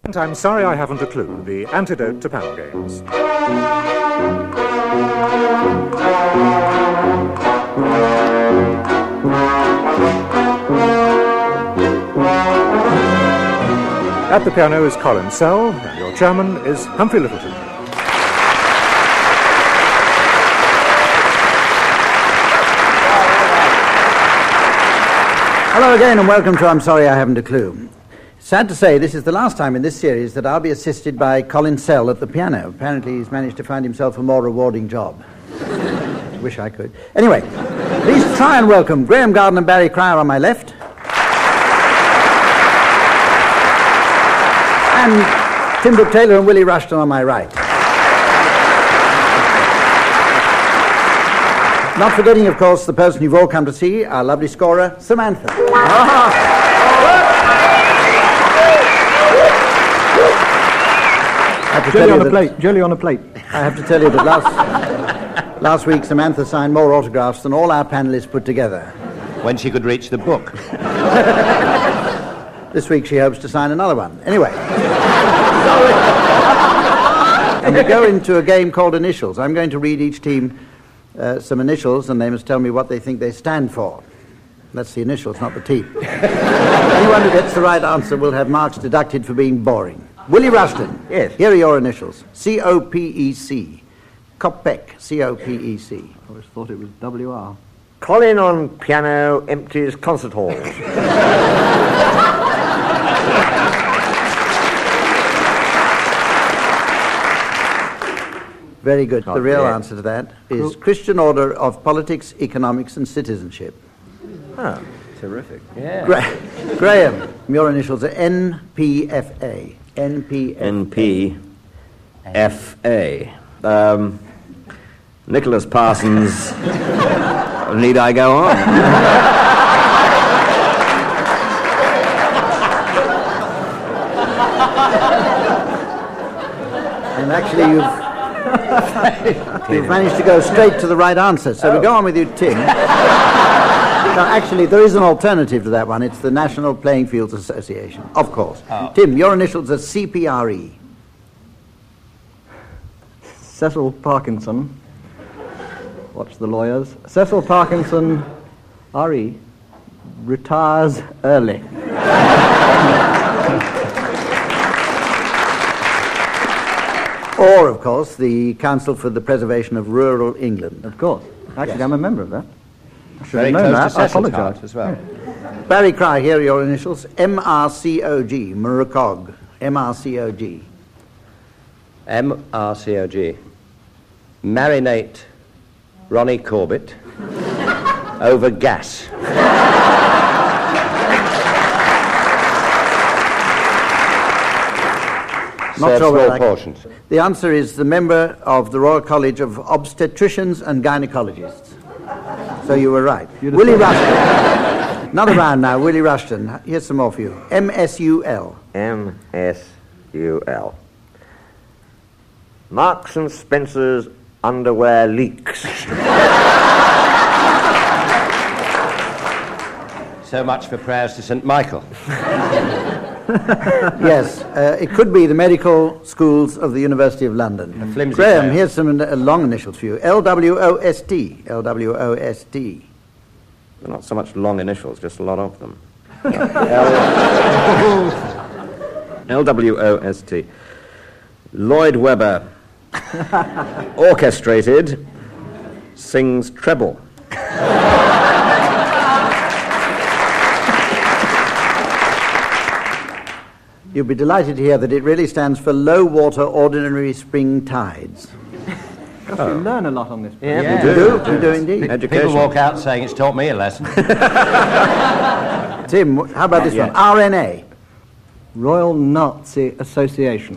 I'm sorry I haven't a clue. The antidote to panel games. At the piano is Colin Sell, and your chairman is Humphrey Littleton. Hello again, and welcome to I'm Sorry I Haven't a Clue. Sad to say, this is the last time in this series that I'll be assisted by Colin Sell at the piano. Apparently he's managed to find himself a more rewarding job. Wish I could. Anyway, please try and welcome Graham Garden and Barry Cryer on my left. And Tim Brooke Taylor and Willie Rushton on my right. Not forgetting, of course, the person you've all come to see, our lovely scorer, Samantha. Jelly on a plate. I have to tell you that last week Samantha signed more autographs than all our panellists put together. When she could reach the book. This week she hopes to sign another one. Anyway. And we go into a game called Initials. I'm going to read each team some initials, and they must tell me what they think they stand for. That's the initials, not the team. Anyone who gets the right answer will have marks deducted for being boring. Willie Rushton. Yes. Here are your initials. C-O-P-E-C. Kopec. C-O-P-E-C. I always thought it was W-R. Colin on piano empties concert halls. Very good. The real answer to that is Christian Order of Politics, Economics and Citizenship. Oh, terrific. Yeah. Graham, your initials are N-P-F-A. N-P-F-A. N-P-F-A. Nicholas Parsons. Need I go on? And actually you've managed to go straight to the right answer. So we go on with you, Tim. No, actually, there is an alternative to that one. It's the National Playing Fields Association, of course. Oh. Tim, your initials are C-P-R-E. Cecil Parkinson. Watch the lawyers. Cecil Parkinson, R.E., retires early. Or, of course, the Council for the Preservation of Rural England. Of course. Actually, yes. I'm a member of that. I should Very have known close that. to I apologise as well. Yeah. Barry Cryer, here are your initials. M-R-C-O-G. Muracog. M-R-C-O-G. M-R-C-O-G. Marinate Ronnie Corbett over gas. Not Serve sure small portions. The answer is the member of the Royal College of Obstetricians and Gynecologists. So you were right. Willie Rushton. Another round now. Willie Rushton. Here's some more for you. M-S-U-L. M-S-U-L. Marks and Spencer's underwear leaks. So much for prayers to St. Michael. Yes, it could be the medical schools of the University of London. Graham, tale. here's some long initials for you. L-W-O-S-T. L-W-O-S-T. Not so much long initials, just a lot of them. L-W-O-S-T. Lloyd Webber, orchestrated, sings treble. You'll be delighted to hear that it really stands for Low Water Ordinary Spring Tides. You learn a lot on this. Yeah. You do indeed. People walk out saying it's taught me a lesson. Tim, how about this one? RNA. Royal Nazi Association.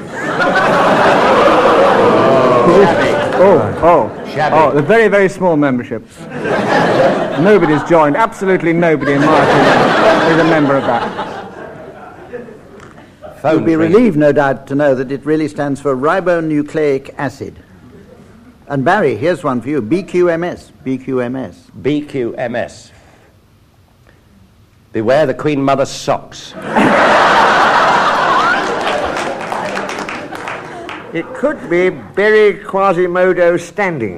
They're very, very small memberships. Nobody's joined. Absolutely nobody, in my opinion, is a member of that. You'll be relieved, no doubt, to know that it really stands for ribonucleic acid. And Barry, here's one for you. BQMS. BQMS. BQMS. Beware the Queen Mother's socks. It could be Berry Quasimodo standing.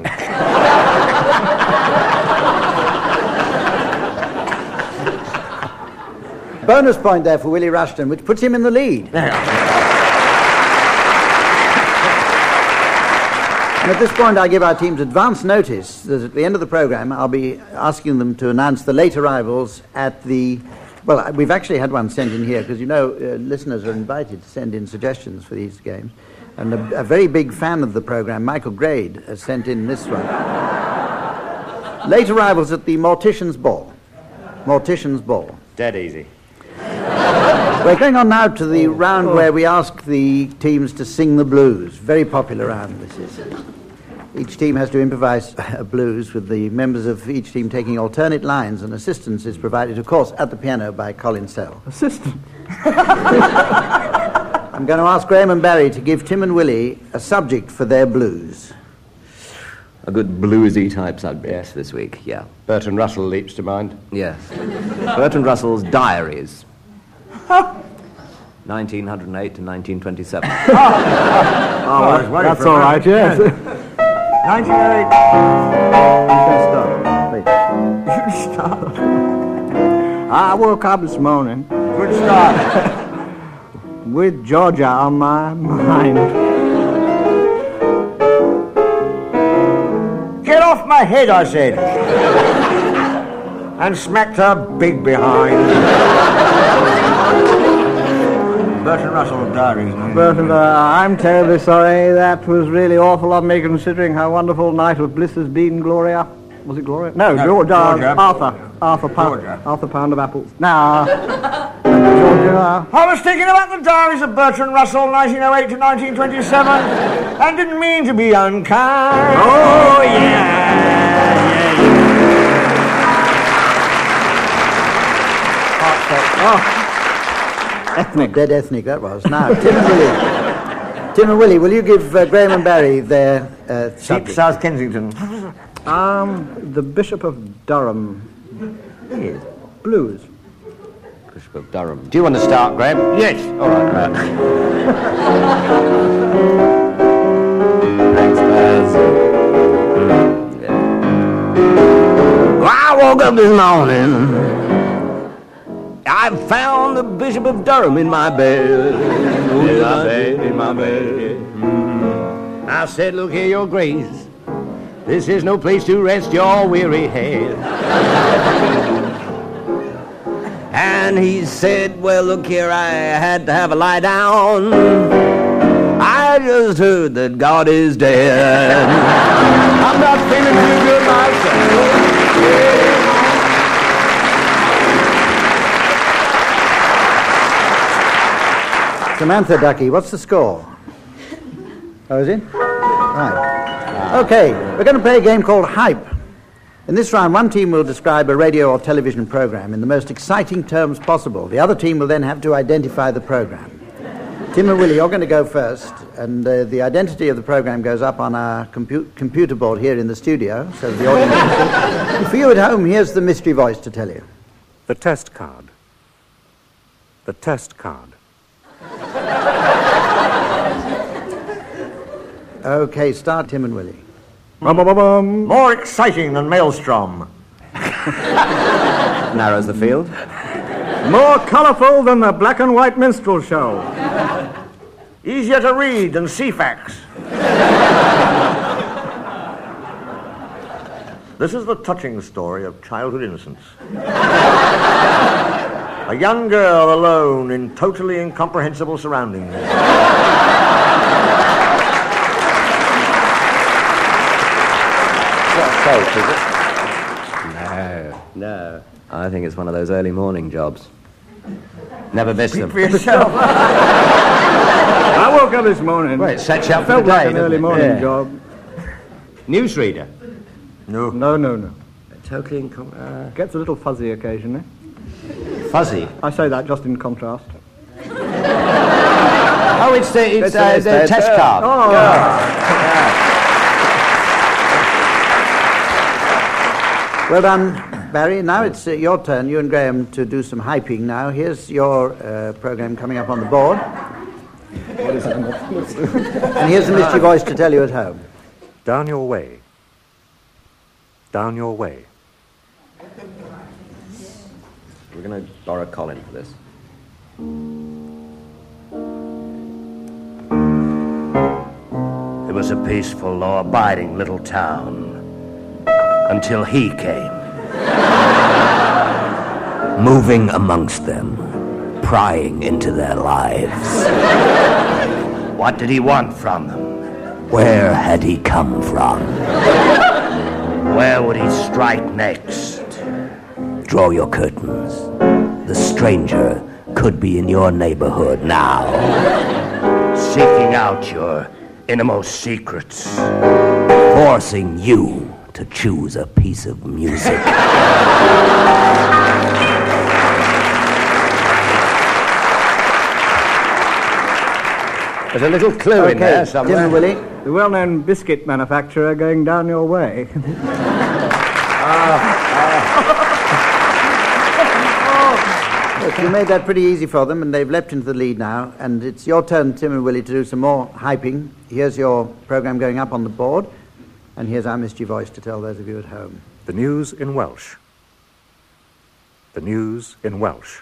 Bonus point there for Willie Rushton, which puts him in the lead. And at this point, I give our teams advance notice that at the end of the programme, I'll be asking them to announce the late arrivals at the... Well, we've actually had one sent in here, because, you know, listeners are invited to send in suggestions for these games. And a very big fan of the programme, Michael Grade, has sent in this one. Late arrivals at the Mortician's Ball. Mortician's Ball. Dead easy. We're going on now to the round where we ask the teams to sing the blues. Very popular round, this is. Each team has to improvise a blues, with the members of each team taking alternate lines, and assistance is provided, of course, at the piano by Colin Sell. Assistant? I'm going to ask Graham and Barry to give Tim and Willie a subject for their blues. A good bluesy type subject this week, yeah. Bertrand Russell leaps to mind. Yes. Bertrand Russell's Diaries. 1908 to 1927. That's all right, yes. 1908. You can start, please. You start. I woke up this morning. Good start. With Georgia on my mind. Get off my head, I said. And smacked her big behind. Bertrand Russell Diaries. Bertrand, I'm terribly sorry. That was really awful of me, considering how wonderful night of bliss has been, Gloria. Was it Gloria? No, Georgia. Arthur Pound of apples. Now, Georgia. I was thinking about the Diaries of Bertrand Russell, 1908 to 1927, and didn't mean to be unkind. Oh, Ethnic. Dead ethnic, that was. Now, Tim and Willie. Tim and Willie, will you give Graham and Barry their Deep subject? South Kensington. The Bishop of Durham. Yes. Blues. Bishop of Durham. Do you want to start, Graham? Yes. All right. Thanks, Baz. Well, I woke up this morning. I found the Bishop of Durham in my bed. In my bed. I said, look here, your grace. This is no place to rest your weary head. And he said, well, look here, I had to have a lie down. I just heard that God is dead. I'm not feeling too good myself. Samantha Ducky, what's the score? Oh, is it? Right. Okay, we're going to play a game called Hype. In this round, one team will describe a radio or television program in the most exciting terms possible. The other team will then have to identify the program. Tim and Willie, you're going to go first, and the identity of the program goes up on our computer board here in the studio, so the audience can see. And for you at home, here's the mystery voice to tell you. The test card. The test card. Okay, start Tim and Willie. More exciting than Maelstrom. Narrows the field. More colourful than the black and white minstrel show. Easier to read than Ceefax. This is the touching story of childhood innocence. A young girl alone in totally incomprehensible surroundings. Safe, is it? No. I think it's one of those early morning jobs. Never missed them. I woke up this morning. Well, it sets you up for Felt the like day, an doesn't early it? morning Yeah. job. Newsreader. No. Totally Gets a little fuzzy occasionally. Fuzzy. I say that just in contrast. Oh, it's the test card. Oh, Well done, Barry. Now it's your turn, you and Graham, to do some hyping now. Here's your program coming up on the board. And here's the mystery voice to tell you at home. Down your way. Down your way. We're going to borrow Colin for this. It was a peaceful, law-abiding little town until he came. Moving amongst them, prying into their lives. What did he want from them? Where had he come from? Where would he strike next? Draw your curtains. The stranger could be in your neighborhood now, seeking out your innermost secrets, forcing you to choose a piece of music. There's a little clue in there somewhere. Tim and Willie. The well-known biscuit manufacturer going down your way. Look, you made that pretty easy for them, and they've leapt into the lead now. And it's your turn, Tim and Willie, to do some more hyping. Here's your program going up on the board, and here's our mystery voice to tell those of you at home. The news in Welsh. The news in Welsh.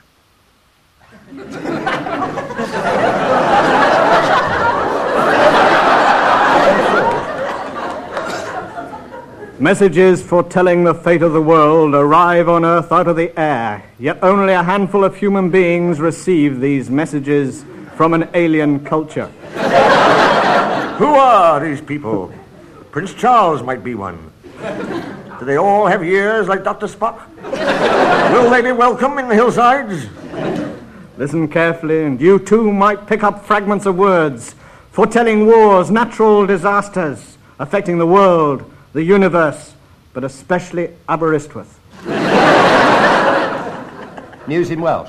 Messages foretelling the fate of the world arrive on Earth out of the air, yet only a handful of human beings receive these messages from an alien culture. Who are these people? Prince Charles might be one. Do they all have ears like Dr. Spock? Will they be welcome in the hillsides? Listen carefully, and you too might pick up fragments of words foretelling wars, natural disasters affecting the world, the universe, but especially Aberystwyth. News in Welsh.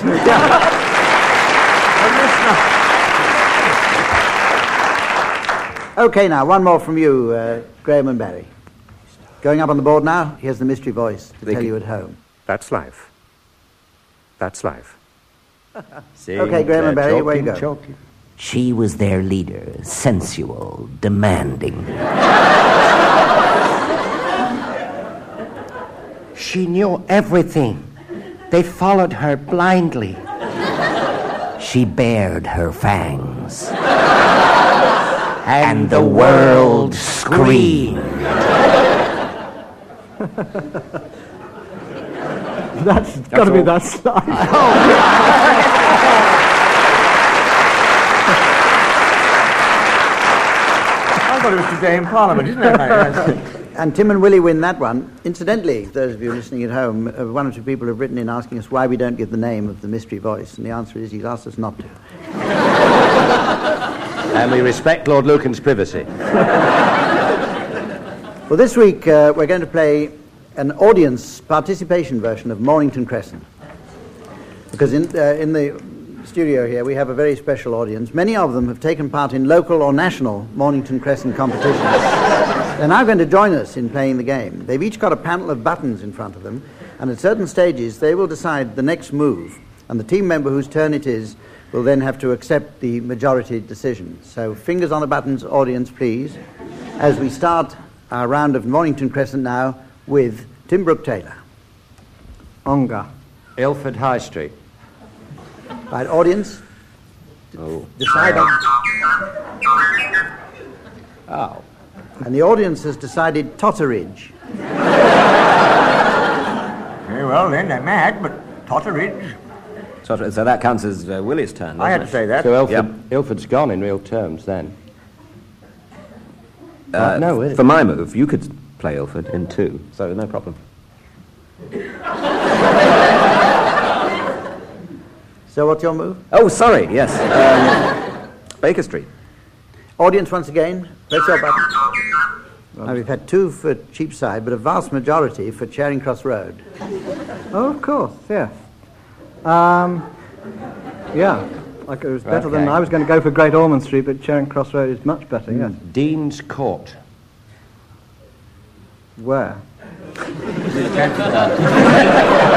Okay, now, one more from you, Graham and Barry. Going up on the board now, here's the mystery voice to tell you at home. That's life. That's life. Okay, Graham and Barry, away you go. Choking. She was their leader, sensual, demanding. She knew everything. They followed her blindly. She bared her fangs. And the world screamed. That's got to be that slide. I thought it was today in Parliament, isn't it? And Tim and Willie win that one. Incidentally, those of you listening at home, one or two people have written in asking us why we don't give the name of the mystery voice, and the answer is he's asked us not to. And we respect Lord Lucan's privacy. Well, this week we're going to play an audience participation version of Mornington Crescent. Because in the studio here we have a very special audience. Many of them have taken part in local or national Mornington Crescent competitions. They're now going to join us in playing the game. They've each got a panel of buttons in front of them, and at certain stages they will decide the next move, and the team member whose turn it is will then have to accept the majority decision. So fingers on the buttons, audience, please, as we start our round of Mornington Crescent now with Tim Brooke Taylor. Ongar. Ilford High Street. Right, audience, decide on... Oh. And the audience has decided Totteridge. Very well, then, they're mad, but Totteridge. So that counts as Willie's turn, I had to say that. So Ilford's gone in real terms, then. No, for my move, you could play Ilford in 2, so no problem. So what's your move? Oh, sorry, yes. Baker Street. Audience, once again, press your button. Now, we've had 2 for Cheapside, but a vast majority for Charing Cross Road. Oh, of course, yes. Yeah, like it was better than... I was going to go for Great Ormond Street, but Charing Cross Road is much better, yes. Dean's Court. Where?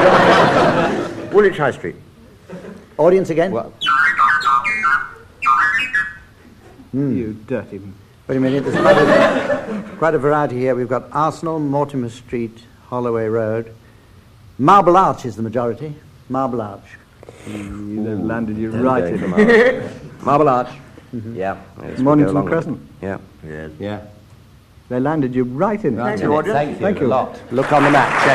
Woolwich High Street. Audience again? Well, You dirty... Wait a minute, there's quite a variety here. We've got Arsenal, Mortimer Street, Holloway Road. Marble Arch is the majority. Marble Arch. They've landed you right in the Marble Arch. Yeah. Mornington Crescent. Yeah. Yes. Yeah. They landed you right in Right it. in it. Thank you. Thank you. A lot. Look on the map. Check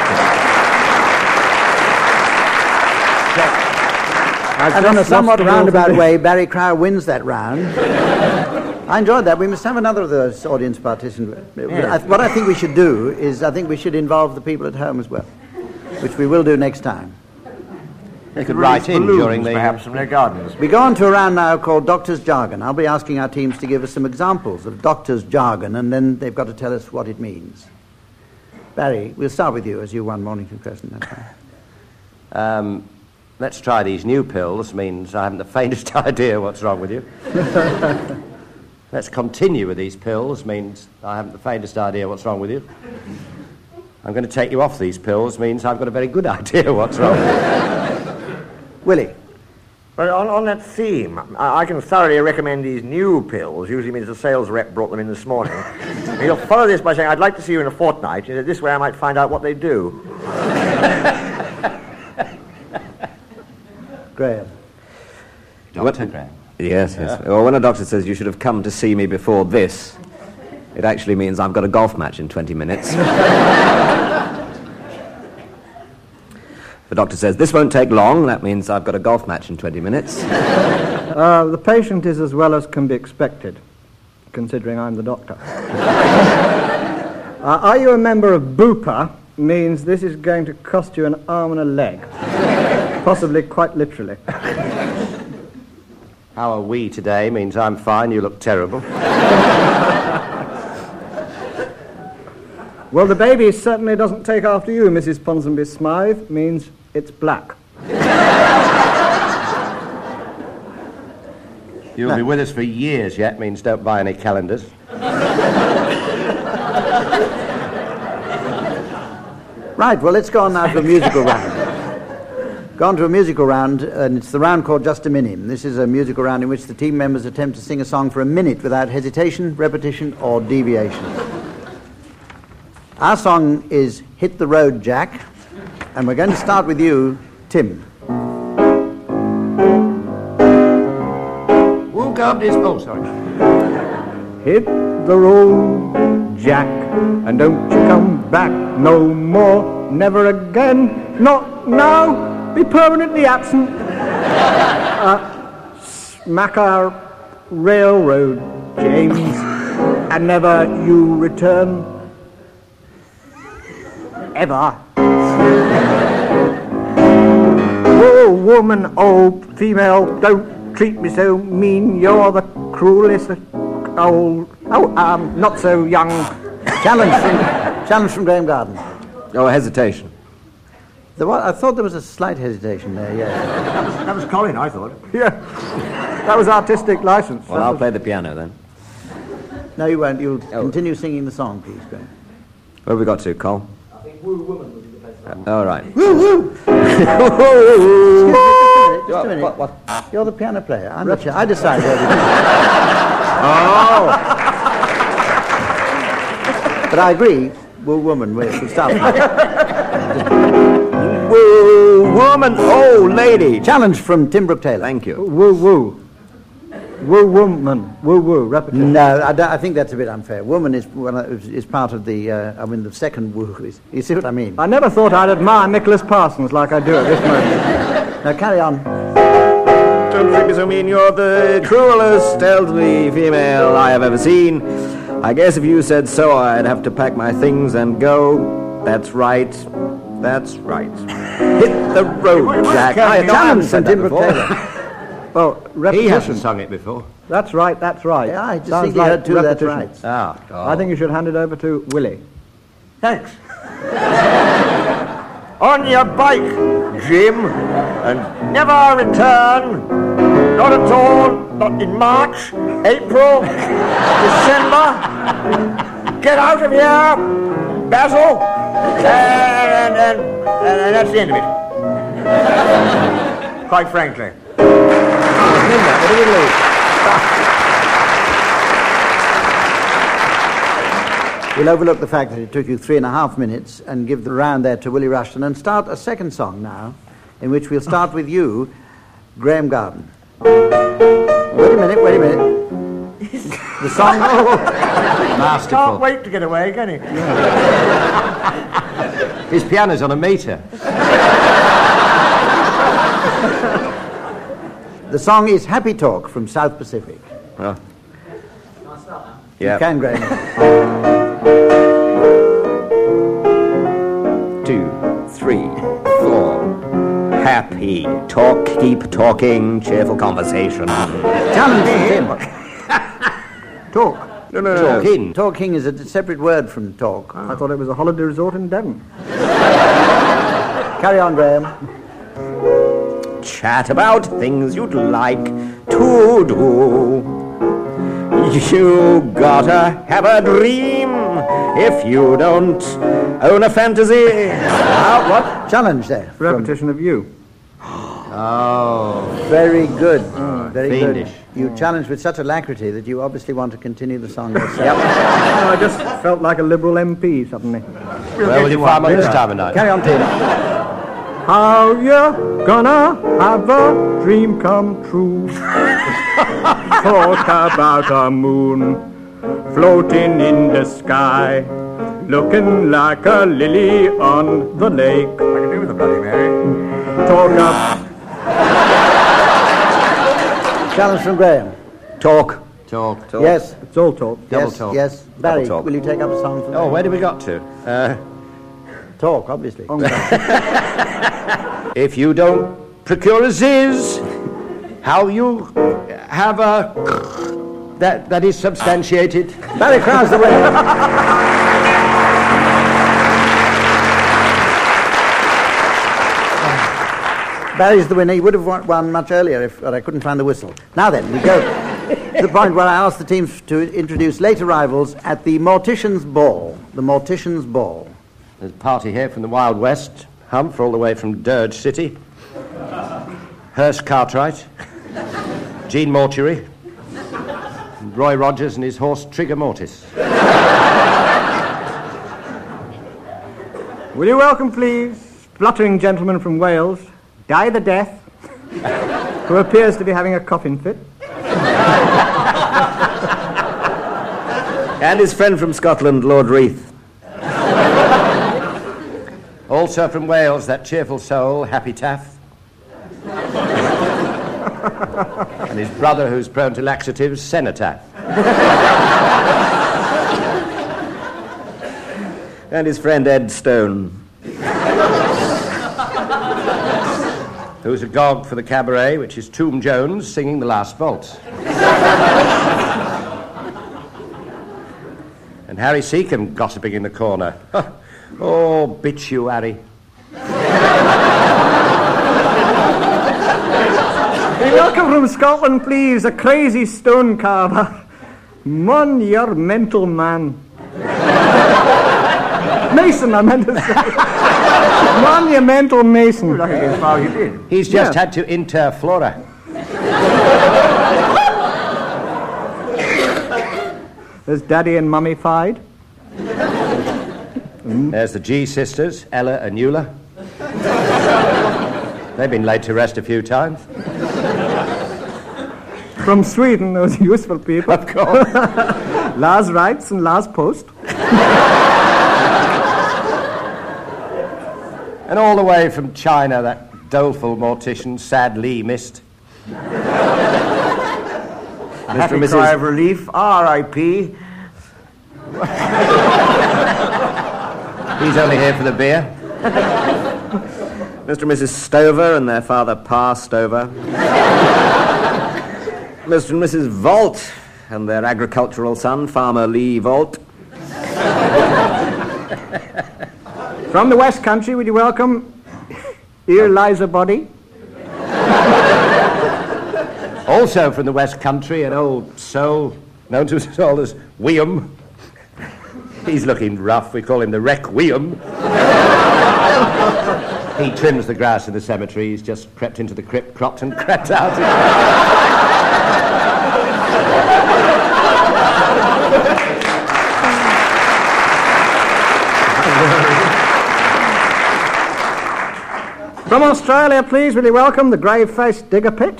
it. And in a somewhat roundabout way, Barry Crowell wins that round. I enjoyed that. We must have another of those audience participants. What I think we should do is I think we should involve the people at home as well, which we will do next time. They could write in during the... perhaps from their gardens. We go on to a round now called Doctor's Jargon. I'll be asking our teams to give us some examples of doctor's jargon, and then they've got to tell us what it means. Barry, we'll start with you, as you won Mornington Crescent. Let's try these new pills. Means I haven't the faintest idea what's wrong with you. Let's continue with these pills. Means I haven't the faintest idea what's wrong with you. I'm going to take you off these pills. Means I've got a very good idea what's wrong with you. Willie. Well, on that theme, I can thoroughly recommend these new pills. Usually means the sales rep brought them in this morning. And you'll follow this by saying, I'd like to see you in a fortnight. This way I might find out what they do. Graham. Dr. Graham. Yes. Well, when a doctor says you should have come to see me before this, it actually means I've got a golf match in 20 minutes. The doctor says, this won't take long. That means I've got a golf match in 20 minutes. The patient is as well as can be expected, considering I'm the doctor. Are you a member of Bupa? Means this is going to cost you an arm and a leg. Possibly quite literally. How are we today? Means I'm fine, you look terrible. Well, the baby certainly doesn't take after you, Mrs. Ponsonby Smythe. Means it's black. You'll be with us for years yet. Means don't buy any calendars. Right, well, let's go on now to a musical round. Go on to a musical round, and it's the round called Just a Minim. This is a musical round in which the team members attempt to sing a song for a minute without hesitation, repetition, or deviation. Our song is Hit the Road, Jack, and we're going to start with you, Tim. Woke up this... Oh, sorry. Hit the road, Jack, and don't you come back no more, never again, not now, be permanently absent. Smack our railroad, James, and never you return, ever. Oh, woman, oh, female, don't treat me so mean, you're the cruelest old... not so young. Challenge from Graham Garden. Oh, hesitation. I thought there was a slight hesitation there, yeah. That was Colin, I thought. Yeah, that was artistic license. Well, I'll play the piano then. No, you won't. You'll continue singing the song, please, Graham. Where have we got to, Cole? I think Woo Woman would be the best. All right. Woo, woo! Just a minute. What? You're the piano player. I'm the I decide where we do. Oh! But I agree, Woo Woman, we'll start with that. Woo, woman, oh, lady. Challenge from Tim Brooke Taylor. Thank you. Woo Woo. Woo Woman. Woo Woo. Repetition. No, I think that's a bit unfair. Woman is part of the, the second woo. You see what I mean? I never thought I'd admire Nicholas Parsons like I do at this moment. Now, carry on. Don't treat me so mean, you're the cruelest elderly female I have ever seen. I guess if you said so, I'd have to pack my things and go. That's right. That's right. Hit the road, Jack. I Challenge from said that Tim Brooke before. Taylor. Well, He repetition. hasn't sung it before. That's right, that's right. Yeah, I just Sounds think you like heard two, that's repetition. right. Ah. I think you should hand it over to Willie. Thanks. On your bike, Jim, and never return. Not at all. Not in March, April, December. Get out of here, Basil. And that's the end of it. Quite frankly. We'll overlook the fact that it took you 3.5 minutes and give the round there to Willie Rushton and start a second song now, in which we'll start with you, Graham Garden. Wait a minute. The song... Masterful. Can't wait to get away, can he? His piano's on a meter. The song is Happy Talk from South Pacific. Oh. You can, Graham. 2, 3, 4. Happy talk, keep talking, cheerful conversation. Challenge him. Talk. No. Talking. Talking is a separate word from talk. I thought it was a holiday resort in Devon. Carry on, Graham. Chat about things you'd like to do. You gotta have a dream if you don't own a fantasy. What? Challenge there. Repetition of you. Oh. Very good. Very fiendish. good. You challenged with such alacrity that you obviously want to continue the song yourself. I just felt like a Liberal MP suddenly. Where will you find me this time of night? Carry on, Tina. How you gonna have a dream come true? Talk about a moon floating in the sky, looking like a lily on the lake. I can do with a Bloody Mary. Talk up. Challenge from Graham. Talk. Yes. It's all talk. Yes. talk. Yes. Barry, Double talk. will you take up a song from Oh, where did we got to? Talk, obviously. If you don't procure a ziz, how you have a... That is substantiated. Barry Crow's the winner. Barry's the winner. He would have won much earlier but I couldn't find the whistle. Now then, we go to the point where I asked the teams to introduce late arrivals at the Mortician's Ball. The Mortician's Ball. There's a party here from the Wild West. Humph, all the way from Dirge City. Hurst Cartwright. Gene Mortuary. And Roy Rogers and his horse Trigger Mortis. Will you welcome, please, spluttering gentleman from Wales, Die the Death, who appears to be having a coughing fit. And his friend from Scotland, Lord Reith. Also from Wales, that cheerful soul, Happy Taff. And his brother, who's prone to laxatives, Cenotaph. And his friend Ed Stone, who's agog for the cabaret, which is Tomb Jones singing The Last Waltz. And Harry Seacombe gossiping in the corner. Oh, bitch you, Harry. Be welcome from Scotland, please, a crazy stone carver. Monumental man. Mason, I meant to say. Monumental Mason. He's just had to inter Flora. There's Daddy and Mummy Fied. There's the G sisters, Ella and Eula. They've been laid to rest a few times. From Sweden, those useful people. Of course. Lars Wrights and Lars Post. And all the way from China, that doleful mortician, sadly missed. A happy cry of relief, R.I.P. He's only here for the beer. Mr. and Mrs. Stover and their father Pa Stover. Mr. and Mrs. Volt and their agricultural son, Farmer Lee Volt. From the West Country, would you welcome Here Lies a Body? Also from the West Country, an old soul known to us all as William. He's looking rough. We call him the Requiem. He trims the grass in the cemetery. He's just crept into the crypt, cropped and crept out. From Australia, please, will you welcome the grave-faced digger Pitt?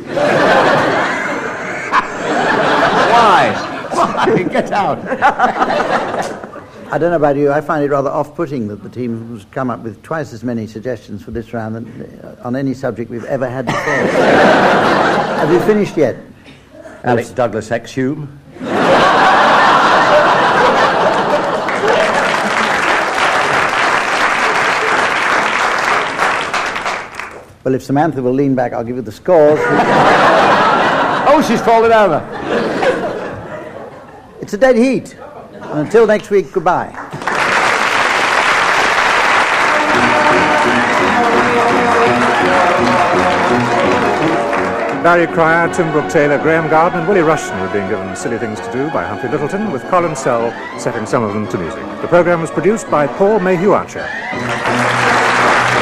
Why? Get out. I don't know about you, I find it rather off-putting that the team has come up with twice as many suggestions for this round than on any subject we've ever had before. Have you finished yet? Alex Douglas Exhume. Well, if Samantha will lean back, I'll give you the scores. Oh, she's fallen over. It's a dead heat. And until next week, goodbye. Barry Cryer, Tim Brooke Taylor, Graham Garden and Willie Rushton were being given Silly Things to Do by Humphrey Lyttelton, with Colin Sell setting some of them to music. The programme was produced by Paul Mayhew Archer.